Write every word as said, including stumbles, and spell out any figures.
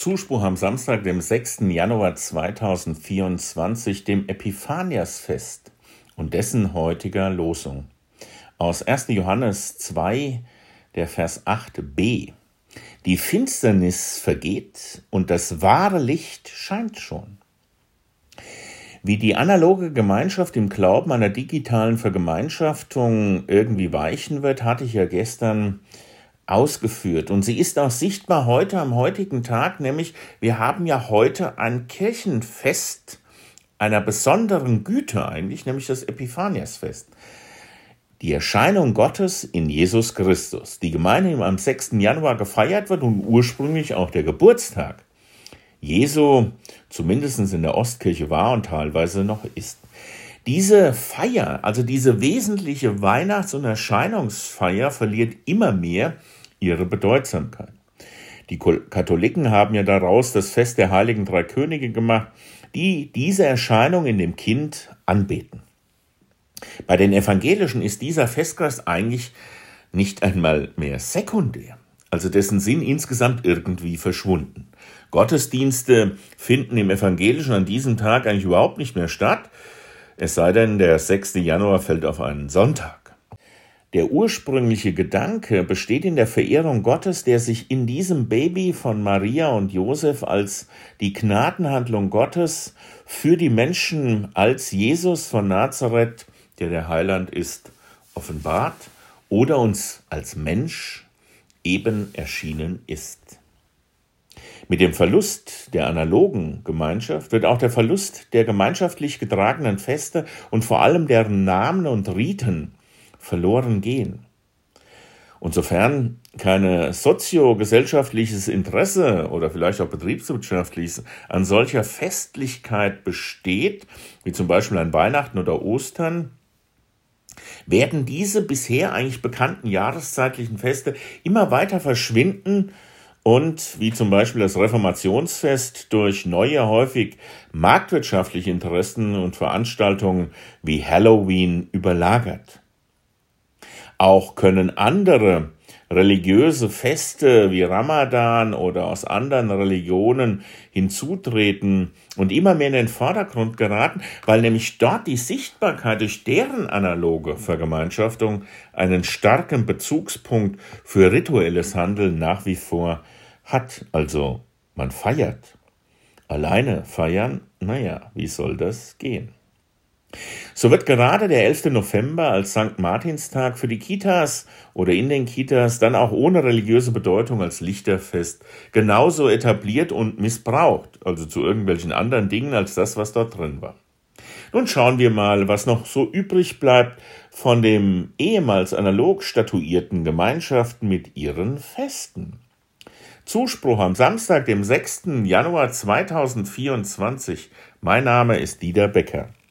Zuspruch am Samstag, dem sechsten Januar zweitausendvierundzwanzig, dem Epiphaniasfest und dessen heutiger Losung. Aus ersten Johannes zwei, der Vers acht b. Die Finsternis vergeht und das wahre Licht scheint schon. Wie die analoge Gemeinschaft im Glauben einer digitalen Vergemeinschaftung irgendwie weichen wird, hatte ich ja gestern ausgeführt. Und sie ist auch sichtbar heute am heutigen Tag, nämlich wir haben ja heute ein Kirchenfest einer besonderen Güte eigentlich, nämlich das Epiphaniasfest. Die Erscheinung Gottes in Jesus Christus, die gemeinhin am sechsten Januar gefeiert wird und ursprünglich auch der Geburtstag Jesu, zumindest in der Ostkirche war und teilweise noch ist. Diese Feier, also diese wesentliche Weihnachts- und Erscheinungsfeier, verliert immer mehr ihre Bedeutsamkeit. Die Katholiken haben ja daraus das Fest der Heiligen Drei Könige gemacht, die diese Erscheinung in dem Kind anbeten. Bei den Evangelischen ist dieser Festkreis eigentlich nicht einmal mehr sekundär, also dessen Sinn insgesamt irgendwie verschwunden. Gottesdienste finden im Evangelischen an diesem Tag eigentlich überhaupt nicht mehr statt, es sei denn, der sechste Januar fällt auf einen Sonntag. Der ursprüngliche Gedanke besteht in der Verehrung Gottes, der sich in diesem Baby von Maria und Josef als die Gnadenhandlung Gottes für die Menschen als Jesus von Nazareth, der der Heiland ist, offenbart oder uns als Mensch eben erschienen ist. Mit dem Verlust der analogen Gemeinschaft wird auch der Verlust der gemeinschaftlich getragenen Feste und vor allem deren Namen und Riten verloren gehen. Und sofern kein soziogesellschaftliches Interesse oder vielleicht auch betriebswirtschaftliches an solcher Festlichkeit besteht, wie zum Beispiel an Weihnachten oder Ostern, werden diese bisher eigentlich bekannten jahreszeitlichen Feste immer weiter verschwinden und, wie zum Beispiel das Reformationsfest, durch neue, häufig marktwirtschaftliche Interessen und Veranstaltungen wie Halloween überlagert. Auch können andere religiöse Feste wie Ramadan oder aus anderen Religionen hinzutreten und immer mehr in den Vordergrund geraten, weil nämlich dort die Sichtbarkeit durch deren analoge Vergemeinschaftung einen starken Bezugspunkt für rituelles Handeln nach wie vor hat. Also man feiert. Alleine feiern, naja, wie soll das gehen? So wird gerade der elfte November als Sankt Martinstag für die Kitas oder in den Kitas dann auch ohne religiöse Bedeutung als Lichterfest genauso etabliert und missbraucht, also zu irgendwelchen anderen Dingen als das, was dort drin war. Nun schauen wir mal, was noch so übrig bleibt von dem ehemals analog statuierten Gemeinschaften mit ihren Festen. Zuspruch am Samstag, dem sechsten Januar zweitausendvierundzwanzig. Mein Name ist Dieter Becker.